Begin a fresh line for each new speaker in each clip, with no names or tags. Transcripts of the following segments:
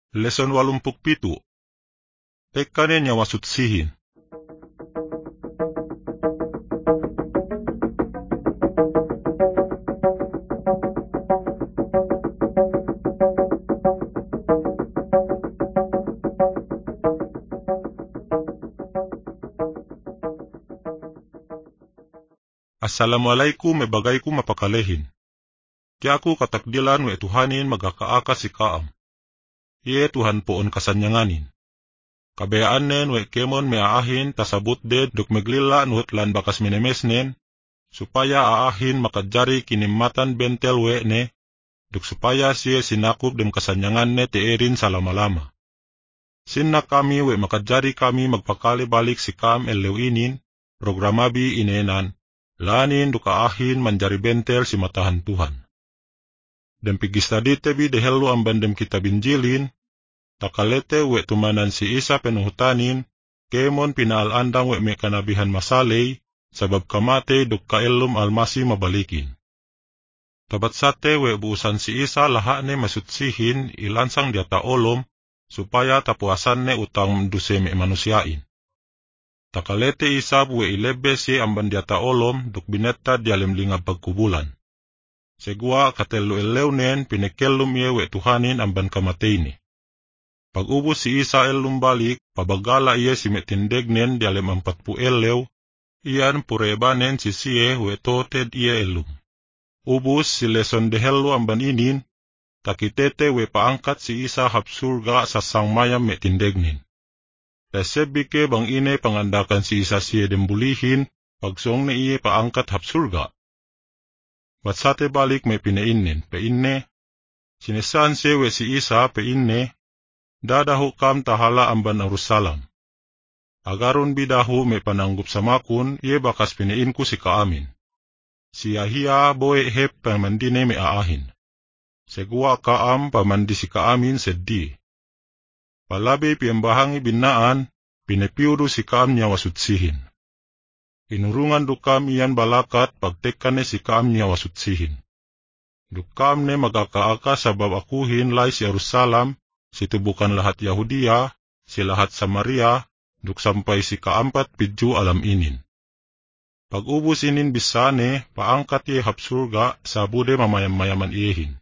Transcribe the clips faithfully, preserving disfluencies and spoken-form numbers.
Lesson walumpuk pitu. Tekkanen nyawa sutsihin. Assalamualaikum e bagayku mapakalehin. Ti aku katakdilan we Tuhanin magakaaka si kaam. Iye Tuhan poon kasanyanganin. Kabayaanen we kemon meaahin tasabut ded duk meglila nuhut lan bakas minemesnen, supaya aahin makadjari kinimatan bentel we ne, duk supaya siye sinakub dem kasanyangan ne teerin salama-lama. Sinna kami we makadjari kami magpakali balik si kaam elewinin, programabi inenan, lanin duk aahin manjari bentel si matahan Tuhan. Dem pigistadi tebi dehelu amban dem kitab Injilin, takalete we tumanan si Isa penuhutanin, kemon pinaalandang we mekanabihan masalay, sabab kamate duk kaelum almasi mabalikin. Tabatsate we buusan si Isa lahane masutsihin ilansang diata olom, supaya tapuasan ne utang duse me manusiain. Takalete Isa we ilebe si amban diata olom duk binetta dialim lingab pagkubulan. Segua katelu eleunen pinekelum ye we Tuhanin amban kamateini. Pag-ubos si Isa elum balik, pabagala iye si metindegnen dialim empat pu elew, iyan purebanen si siye we toted iye elum. Ubus si leson dehelu amban inin, takitete we paangkat si Isa hapsurga sa sangmayam metindegnen. Lesebike bang ine pangandakan si Isa siye dembulihin, pagsong na iye paangkat hapsurga. Batsate balik may pinainin, painne, sinesan siye we si Isa painne, dadahu kam tahala amban Jerusalem. Agaron bidahu may pananggup samakun, iye bakas pinain ko si kaamin. Siya hiya boy hep pamandine may aahin. Segua kaam pamandi si kaamin seddi. Palabi piambahangi binaan, pinepiudu si kaam niya wasutsihin. Inurungan dukam iyan balakat pagtekane si kaam niya wasutsihin. Dukam ne magakaaka sabab akuhin lay si Jerusalem, situ bukan lahat Yahudia, si lahat Samaria, duk sampai si kaampat pidju alam inin. Pag-ubos inin bisane, paangkat ye hapsurga, sabude mamayam-mayaman iyehin.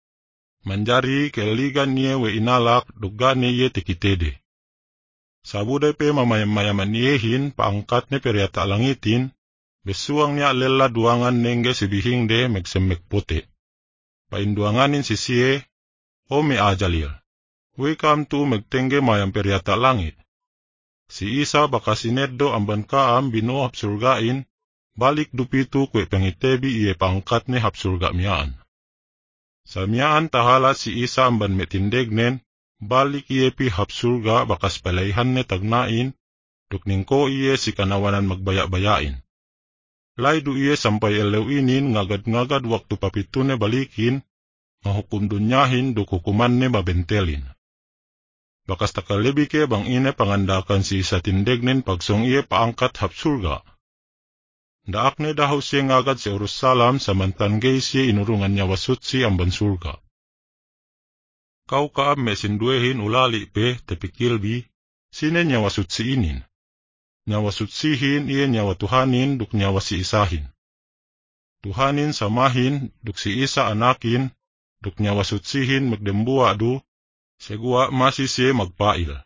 Manjari keeligan niye we inalak, dugane ye tikitede. Sabude pe mamayam-mayaman iyehin, paangkat ne periata langitin, besuang niya lela duangan nengge sibihing de megsemek pote. Painduanganin si siye, o me ajalil. We kam tu megtengge mayam periata langit. Si Isa bakasineddo amban kaam bino hapsurgain, balik dupitu kwe pengitebi iye pangkat ne hapsurga miyaan. Sa miyaan tahala si Isa amban metindegnen, balik iye pi hapsurga bakas palayhan ne tagnain, dukningko iye si kanawanan magbaya-bayain. Laydu iye sampay elewinin ngagad-ngagad waktu papitune balikin, mahukum dunyahin duk hukuman ne mabentelin. Bakas takalebi ke bang ine pangandakan si Isa tindegnen pagsong iye paangkat hapsurga. Daak ne dahaw siya ngagad si Jerusalem samantanggay siya inurungan niya wasutsi amban surga. Kau kaam mesinduehin ulali pe tepikilbi, sine niya wasutsi inin. Niya wasutsihin iye niya watuhanin duk niya wasi isahin. Tuhanin samahin duk si Isa anakin, duk niya wasutsihin magdembuwa du, segua masih siya magpail.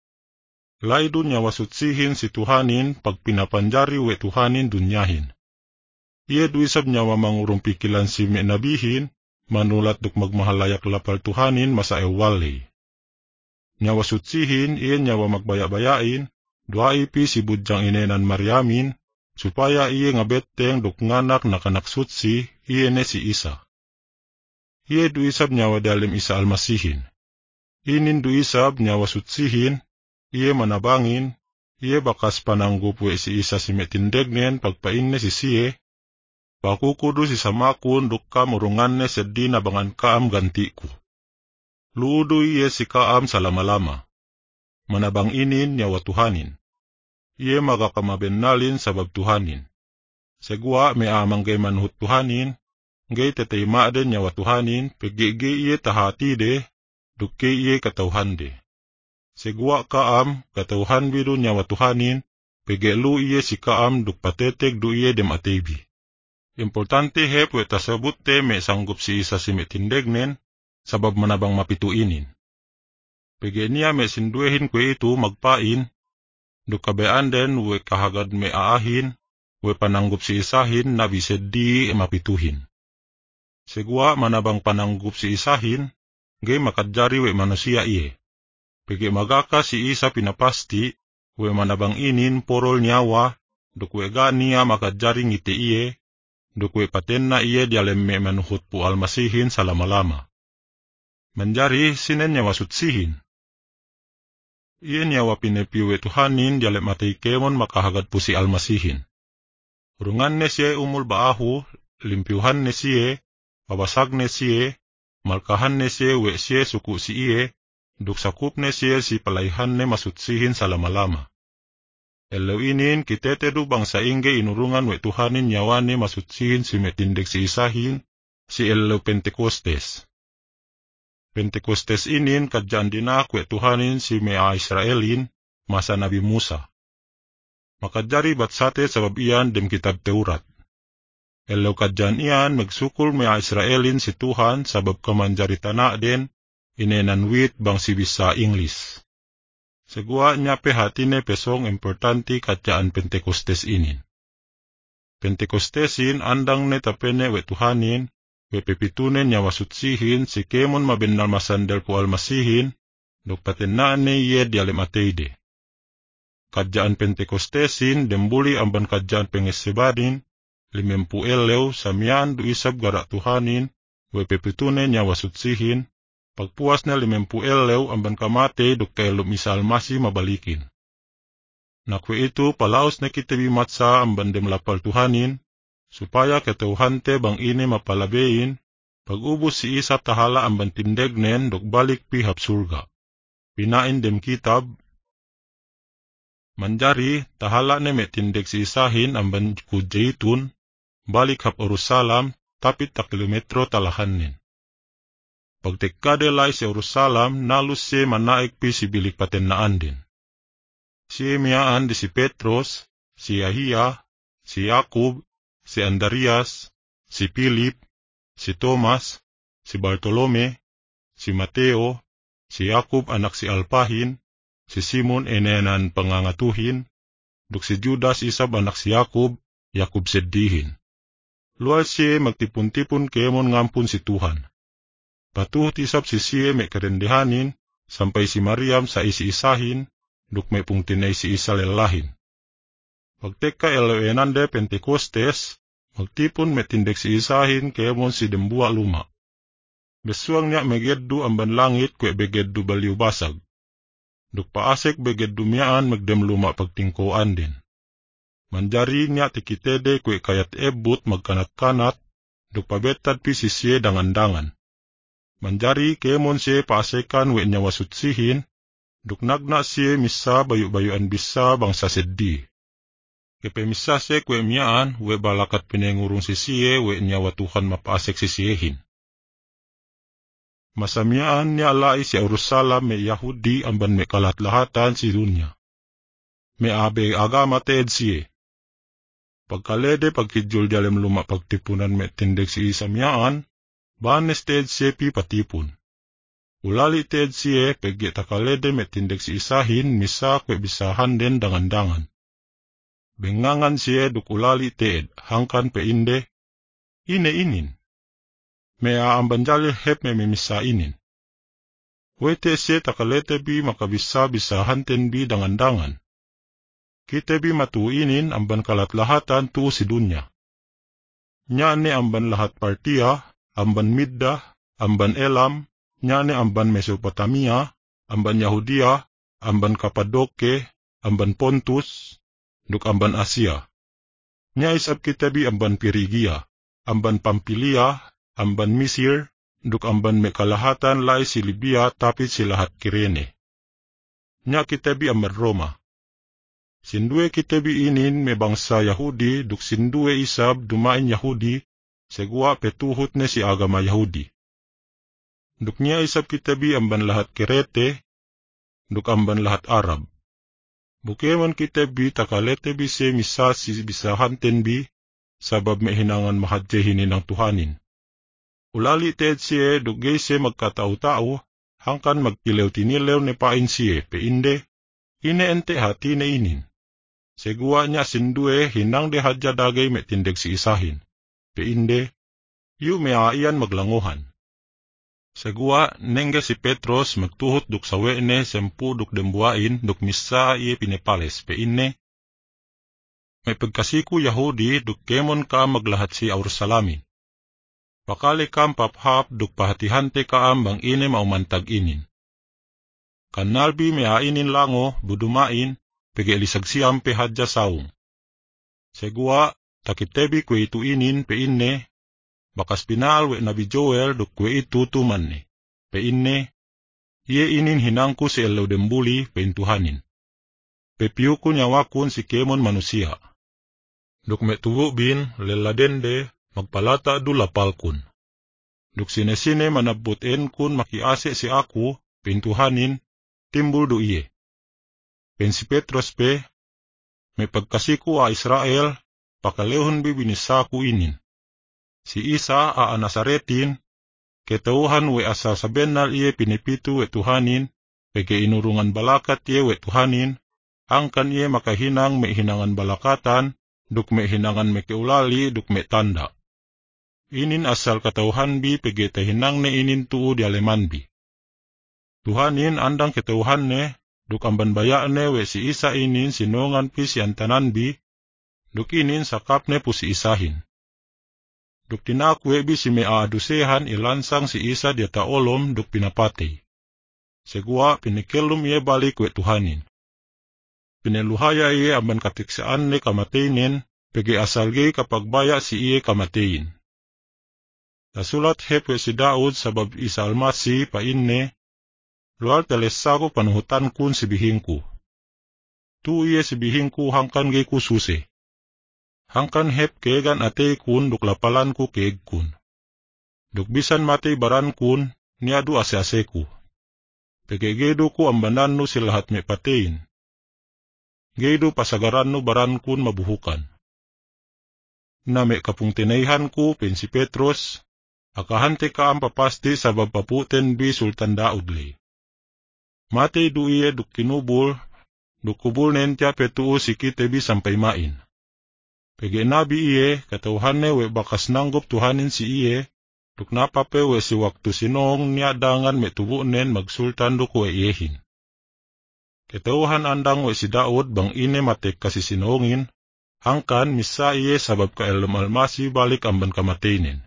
Laydu niya wasutsihin si Tuhanin pag pinapanjari we Tuhanin dunyahin. Iye duisab niya wamangurong pikilan si menabihin, manulat duk magmahalayak lapal Tuhanin masa ewali. Niya wasutsihin iye niya wamagbaya-bayain, dua ipi si budyang inenan Mariamin, supaya iye ngabetteng duk nganak nakanaksutsi, iye ne si Isa. Iye duisab niya wadalim Isa almasihin. Inin duisab niya wasutsihin, iye manabangin, iye bakas pananggup we si Isa si metindegnen pagpainne si siye, pakukudu si samakun dukka murunganne seddi na bangan kaam gantiku. Luudu iye si kaam salama-lama. Manabang inin niya watuhanin. Iye magakamabennalin sabab Tuhanin. Segua me amang gay manhut Tuhanin, gay tetayma den niya watuhanin, pegege iye tahati de, duke iye katauhande. Segua kaam katauhan bidu nyawa Tuhanin, pegelu iye si kaam duk patetek du iye dem atebi. Importante hep we tasabut te me sanggup si Isa si me tindegnen, sabab manabang mapituinin. Pegenia me sinduehin kwe itu magpain, duk kabean den we kahagad me aahin, we pananggup si Isahin na bisedi mapituhin. Segua manabang pananggup si Isahin, gay makadjari we manusia iye. Pege magaka si Isa pinapasti, we manabang inin porol nyawa, duk we gania makadjari ngiti iye, duk we patenna iye dialemme manuhut pu almasihin salama-lama. Menjari sinen nyawa sutsihin. Iye nyawa pinepi we Tuhanin dialem matei kemon makahagad pu si almasihin. Urungan ne siye umul baahu, limpiuhan ne siye, pabasag ne siye, malkahan ne siye we siye suku si iye, duk sakup ne siye si palaihan ne masutsihin salama-lama. Elaw inin kitetedu bangsa ingge inurungan we Tuhanin nyawane masutsihin si metindik si Isahin, si elaw Pentekostes. Pentekostes inin kadjaan dinak we Tuhanin si mea Israelin, masa Nabi Musa. Makadjari batsate sabab iyan dem kitab Teurat. Elaw kadjaan iyan magsukul mea Israelin si Tuhan sabab kamanjari tanak den, inenan wit bang si bisa Inglis. Segua nyape hatine pesong importanti kadjaan Pentekostes inin. Pentekostesin andang ne tapene we Tuhanin, we pepitunen nyawa sutsihin si kemon mabennal masandal pu almasihin, duk patenaan ne iye dialem ateide. Kadjaan Pentekostesin dembuli amban kadjaan pengesebadin, limempu elew samian du isab garak Tuhanin, we pepitunen nyawa sutsihin, pagpuas na limempu elew amban kamate duk kaelum isa almasi mabalikin. Nakwe itu palaos na kitabi matsa amban dem lapal Tuhanin, supaya ketauhante bang ini mapalabein, pag-ubos si Isa tahala amban tindegnen duk balik pihap surga. Pinain dem kitab, manjari tahala ne me tindeg si Isahin amban kujaitun, balik hap Jerusalem, tapit ta kilometro talahanin. Pagtekade lay si Jerusalem, nalus si manaik pi si bilik patennaan din. Si miyaan di si Petros, si Yahia, si Yakub, si Andarias, si Pilip, si Tomas, si Bartolome, si Mateo, si Yakub anak si Alpahin, si Simon enenan pangangatuhin, duk si Judas isab anak si Yakub, Yakub seddihin. Lual siye magtipun-tipun kemon ngampun si Tuhan. Patuh tisab si siye me kerendehanin, sampai si Mariam sa isi Isahin, duk me pungtinay si Isa lelahin. Pagteka elewenande Pentekostes, magtipun metindek si Isahin kemon si dembua luma. Besuang niya megeddu amban langit kwe begeddu baliw basag. Duk paasek begeddu miyaan magdem luma pagtingkoan din. Manjari niya tikitede kwe kayat ebut magkanat-kanat, duk pabetad pi si siye dangan-dangan. Manjari kemon siye paasekan we nyawa sutsihin, duk nagna siye misa bayu-bayuan bisa bangsa seddi. Kepe misa siye kwe miyaan we balakat pinengurung si siye we nyawa Tuhan mapaasek si siyehin. Masamiyaan niya alai si Jerusalem me Yahudi amban me kalatlahatan si dunya. Me abe agama teed siye. Pagkalede pagkidjul jalem luma pagtipunan me tindek si Isa miyaan, banes teed siye pi patipun. Ulali teed siye pegge takalede me tindek si Isahin misa kwe bisahan den dangan-dangan. Bengangan siye duk ulali teed hangkan pe inde, ine inin. Mea ambanjali hep me memisa inin. Wete siye takalete bi makabisa bisahan ten bi dangan-dangan. Kite bi matuinin amban kalatlahatan tu si dunya. Nyane amban lahat Partia, amban Midda, amban Elam, nyane amban Mesopotamia, amban Yahudia, amban Kapadoke, amban Pontus, duk amban Asia. Nya isab kitabi amban Pirigia, amban Pampilia, amban Misir, duk amban mekalahatan lai si Libya tapit si lahat Kirene. Nya kitabi amban Roma. Sindue kitabi inin me bangsa Yahudi, duk sindue isab dumain Yahudi, segua petuhut ne si agama Yahudi. Duk niya isap kitabi amban lahat Kerete, duk amban lahat Arab. Bukeman kitabi takalete bi se misasi bisahanten bi, sabab may hinangan mahadjehinin ng tuhanin. Ulali ted siye duk gay se magkatao-tao, hangkan magkilew-tinilew ni pain siye, peinde, ine ente hati na inin. Segua niya sindue hinang de hadja dagay may tindeg si isahin, peinde, yu may aian maglanguhan. Segua nengge si Petros magtuhot duk sawe ne sempu duk dembuain duk misa iye pinepales, peine, may pagkasiku Yahudi duk kemon ka maglahat si Aurusalamin. Pakali kam paphap duk pahatihante kaam bang ine maumantag inin. Kanalbi may ainin lango budumain, pag-elisag siyam pe hadja saung. Segua, takitebi kwe itu inin pe inne, bakas pinal we nabi Joel duk kwe itu tumanne, pe inne, iye inin hinangku si elaw dembuli pe intuhanin. Pe piyuku nyawakun si kemon manusia. Duk me tuwo bin, leladende, magpalata du lapalkun. Duk sine-sine manabutin kun makiase si aku, pe intuhanin, timbul do iye. Pen si Petros pe, may pagkasiku a Israel, pakalehon bi binisaku inin. Si Isa a Nazaretin, ketauhan we asa sabenal iye pinipitu we tuhanin, peke inurungan balakat iye we tuhanin, angkan iye makahinang may hinangan balakatan, duk may hinangan may keulali, duk may tanda. Inin asal katauhan bi pege tahinang ne inin tuu di aleman bi. Tuhanin andang ketauhan ne, duk amban baya ne we si Isa inin sinongan pi si antanan bi, duk inin sakap ne pu si Isahin. Duk tinakwe bi si may aadusehan ilansang si Isa dia taolom duk pinapatay. Segua pinikelum iye balik we tuhanin. Pineluhaya iye amban katiksaan ne kamataynin, pege asalgay kapag baya si iye kamatayin. Nasulat hep we si Daud sabab Isa Almasi pa inne, lual telesaku panuhutan kun si bihingku. Tu iye si bihingku hangkan gay ku susi. Hangkan hep kegan atay kun duk lapalan ku keeg kun. Duk bisan matay baran kun, niadu ase-aseku. Pegegedo ku ambanan no si lahat may patein. Gedo pasagaran no baran kun mabuhukan. Na may kapung tinayhan ku pen si Petros, akahante ka ang papasti sabab paputen bi Sultan Daudli. Matay du iye duk kinubul, duk kubul nentya petuu si kitebi sampay main. Pege nabi iye, katauhanne we bakas nanggop tuhanin si iye, duk napape we si waktu sinong niya dangan metubunen magsultan duk we iyehin. Katauhan andang we si Daud bang ine matek kasi sinongin, hangkan misa iye sabab ka elam-almasi balik amban kamataynin.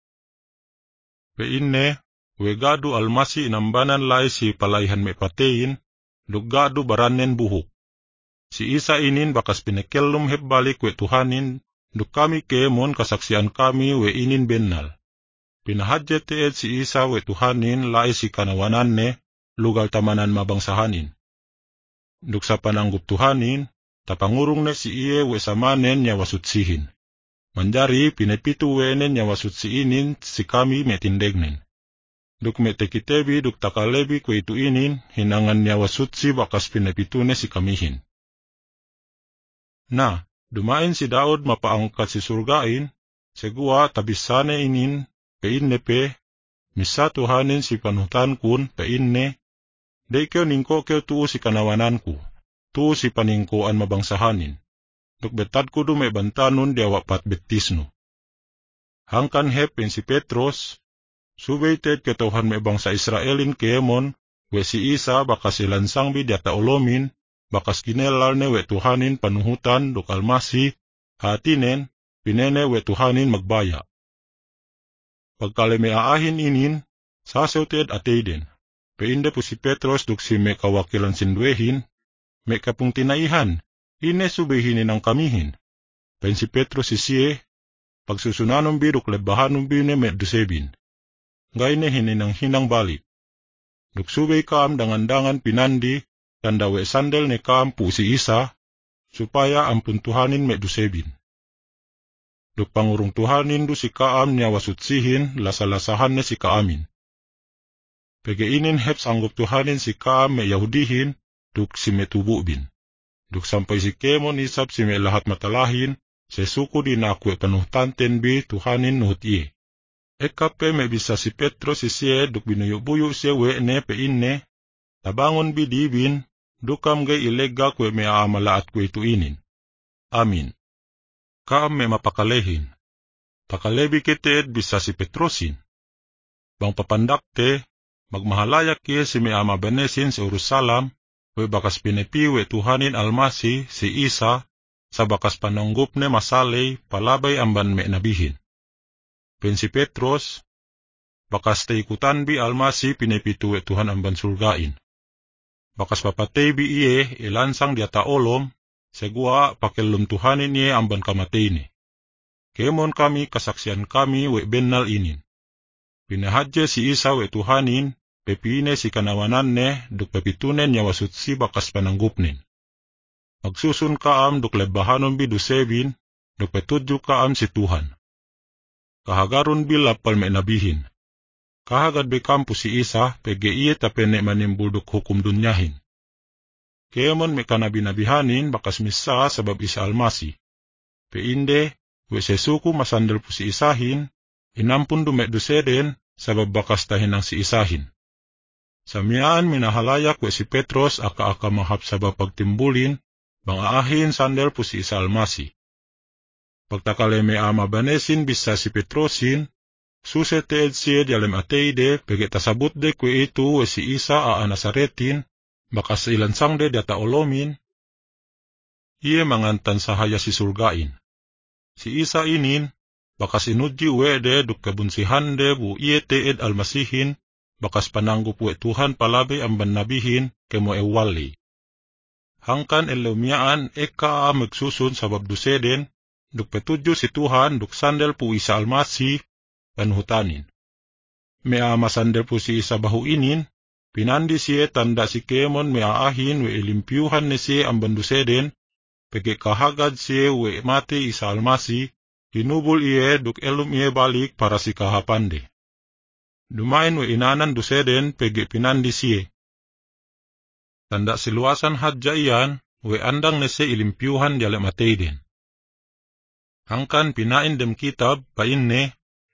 Pe inne, we gadu almasi inambanan lai si palayhan may patein, duk gadu baranen buhuk. Si Isa inin bakas pinekelum hep balik we tuhanin, duk kami kemon kasaksian kami we inin bennal. Pinahadya teed si Isa we tuhanin lai si kanawanan ne, lugal tamanan mabangsahanin. Duk sa pananggup tuhanin, tapangurung ne si iye we samanen nya wasutsihin. Manjari pinepitu wenen nya wasutsi inin si kami metindegnen. Duk metekitebi duk takalebi kwe itu inin, hinangan nya wasutsi bakas pinepitune si kamihin. Na, dumain si Daud mapaangkat si surgain, segua tabisane inin, peinne pe, misa tuhanin si panutan kun, peinne, day keo ningko keo tuu si kanawananku, tuu si paningkoan mabangsahanin, duk betad ko dume bantanon dia wapat betisno. Hangkan hepin si Petros, subaited ketauhan may bangsa Israelin kemon, we si Isa bakas ilansang bi dia taolomin, bakas kinelal ne we tuhanin panuhutan duk almasi, hatinen, pinene we tuhanin magbaya. Pagkali may aahin inin, sasauted atayden, peinde po si Petros duk si may kawakilan sindwehin, may kapung tinaihan, ine subihinin ang kamihin. Pen si Petros si siye, pagsusunanom bi duk lebahanom bi ne medusebin. Ngay ne hininang hinang balik. Duk subay kaam dangan-dangan pinandi, tanda we sandal ne kaam po si Isa, supaya ampun tuhanin medusebin. Duk pangurung tuhanin du si kaam niya wasutsihin, lasalasahan ne si kaamin. Pegeinin hep sanggup Tuhanin si Kaam me Yahudihin, duk si metububin. Duk sampai si Kemon isap si me lahat matalahin, se suku din aku e panuhtanten bi Tuhanin nuhut iye. Ekape me bisa si Petros si siye duk binuyuk-buyuk siye we ne pe inne, tabangon bi dibin, dukam gay ilega kwe me aamalaat kwe tuinin. Amin. Kaam me mapakalehin. Pakalebi kiteed bisa si Petrosin. Bang papandakte, magmahalayak kiye si me amabanesin sa Jerusalem, we bakas pinepi we Tuhanin Almasi si Isa, sa bakas pananggup ne masalay palabay amban me nabihin. Pen si Petros, bakas taikutan bi Almasi pinepitu we Tuhan amban surgain. Bakas papatay bi iye ilansang dia taolom, segua pakelum Tuhanin iye amban kamatayni. Kemon kami kasaksian kami we bennal inin. Pinahadje si Isa we Tuhanin, pepine si kanawanan ne, duk pepitunen nyawasut si bakas pananggupnin. Magsusun kaam duk lebahanon bi dusebin, duk petudju kaam si Tuhan. Kahagaron bi lapal me nabihin. Kahagad be kampu si Isa, pege iye tapene manimbul duk hukum dunyahin. Kemon me kanabinabihanin bakas misa sabab Isa Almasi. Peinde, we sesuku masandal pu si Isahin, inampun dumet duseden, sabab bakas tahinang si Isahin. Samiaan minahalayak we si Petros aka-aka mahap sabab pagtimbulin, bang aahin sandal pu si Isa Almasi. Pagtakale me ama banesin bisa si Petrosin, suseteed siye dialem ateide, pege tasabut de kwe itu we si Isa a Nazaretin, bakas ilansang de data olomin, iye mangantan sahaya si surgain. Si Isa inin, bakas inudji wede duk kebunsihan de bu iye teed Almasihin, bakas pananggup we Tuhan palabe amban nabihin kemo ewali. Hangkan eleumiaan eka magsusun sabab duseden, duk petudyo si Tuhan duk sandal pu Isa Almasi, panhutanin. Mea masandal pu si Isa bahu inin, pinandi siye tanda si Kemon mea ahin we ilimpyuhan ni siye amban duseden, pege kahagad siye we mati Isa Almasi, hinubul iye duk elum iye balik para si kahapande. Dumain we inanan duseden pege pinandi siye. Tanda siluasan hadja iyan, we andang nese ilimpyuhan diale mateiden. Hangkan pinain dem kitab, painne,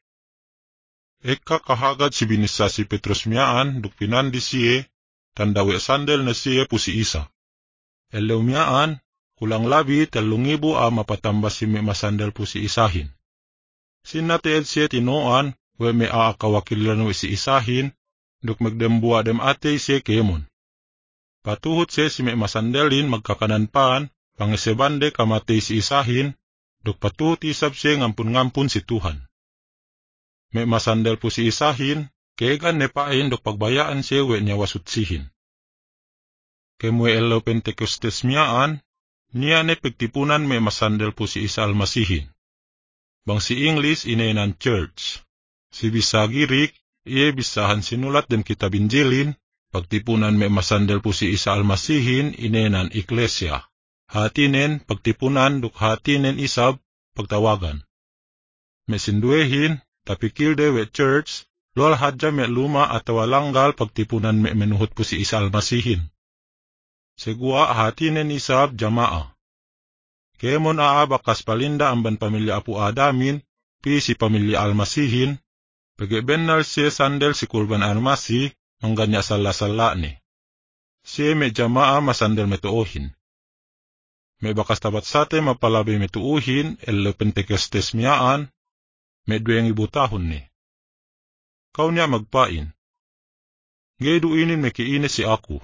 eka kahagad si binisa si Petrus miyaan, duk pinandi siye, tanda we sandel na siye pu si Isa. Elew miyaan, kulang labi telungibu a mapatamba si me masandal pu si Isahin. Sinateed siya tinoan, we me a kawakilan we si Isahin, duk magdembua dem ate siya Kemon. Patuhut siya si me masandalin magkakananpaan, pangisebande kamatay si Isahin, duk patuhut isab siya ngampun-ngampun si Tuhan. Me masandal pu si Isahin, kegan nepain duk pagbayaan siya we nyawasutsihin. Kemwe elo Pentekostes miyaan, niya ne pagtipunan me masandal po si Isa Almasihin. Bang si English inenan church. Si Bisagirik, iye bisahan sinulat dem kitab Injilin, pagtipunan me masandal po si Isa Almasihin inenan Iglesia. Hatinen pagtipunan duk hatinen isab pagtawagan. Me sinduehin, tapikilde we church, lol hadja me luma atawa langgal pagtipunan me menuhut po si Isa Almasihin. Segua hatinen isab jamaa. Kemon aa bakas palinda amban pamilya Apu Adamin, pi si pamilya Almasihin, pagebennal siya sandal si kurban Almasi, mangganya sala-sala ni. Siya me jamaa masandal metuuhin. Me bakas tabat sate mapalabi metuuhin, elo Pentekostes miyaan, me duweng ibutahon ni. Kau niya magpain. Ngayduinin me kiine si aku.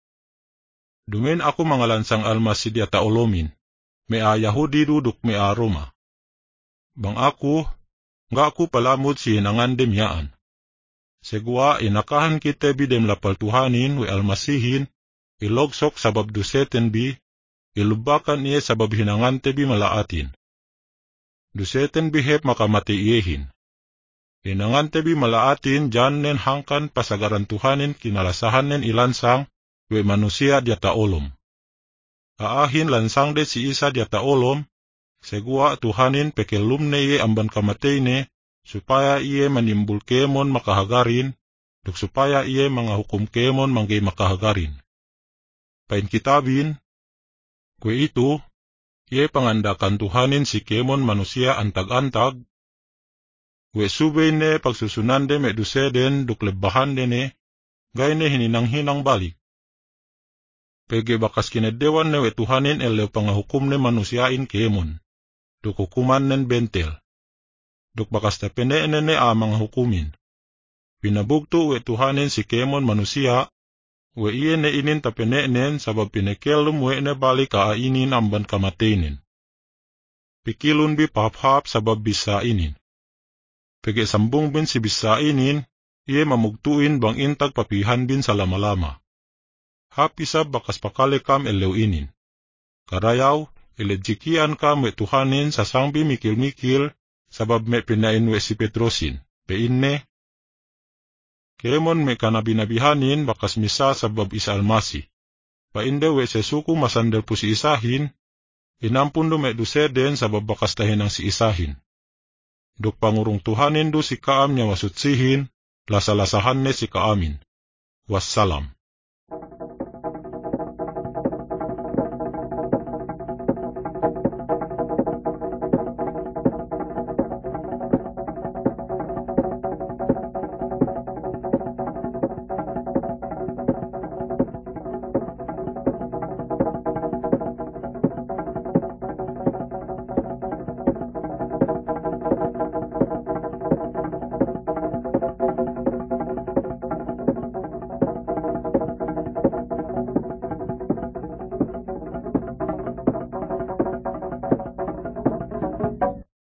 Dumin ako mga lansang Almasi di ata olomin, me a Yahudi duduk me a Roma. Bang ako, nga ako palamod si hinangandem yaan. Segua inakahan kita bidem lapal Tuhanin we Almasihin, ilogsok sabab duseten bi, ilubakan iye sabab hinangante bi malaatin. Duseten bi hep makamati iyehin. Hinangante bi malaatin janen hangkan pasagaran Tuhanin kinalasahanen ilansang, we manusia diata olom. Aahin lansang de si Isa diata olom, segua Tuhanin pekelum ne iye amban kamatay ne, supaya iye manimbul Kemon makahagarin, duk supaya iye mga hukum kemon manggay makahagarin. Pain kitabin, kwe itu, iye pangandakan Tuhanin si kemon manusia antag-antag, kwe subay ne pagsusunande me duseden duk lebahan dene, gay ne hininang-hinang balik. Pege bakas kinedewan ne we Tuhanin elew pangahukum ne manusiain kemon, duk hukuman nen bentel. Duk bakas tepene ne a mga hukumin. Pinabugto we Tuhanin si kemon manusia, we iye ne inin tapenenen sabab pinekelum we ne balik kaainin amban kamatenin. Pikilun bi paphap sabab bisa inin. Pege sambung bin si bisa inin, iye mamugtuin bang intag papihan bin sa lama-lama. Hapisab bakas pakale kam elew inin. Karayaw, ilejikian kam we Tuhanin sa sangbi mikil-mikil, sabab me pinain we si Petrosin, peinne. Kemon me kanabinabihanin bakas misa sabab isa almasi. Painde we sesuku masandal po si isahin, inampun do me duseden sabab bakas tahinang si isahin. Duk pangurung Tuhanin do si kaam niya wasutsihin, lasalasahan ne si kaamin. Wassalam.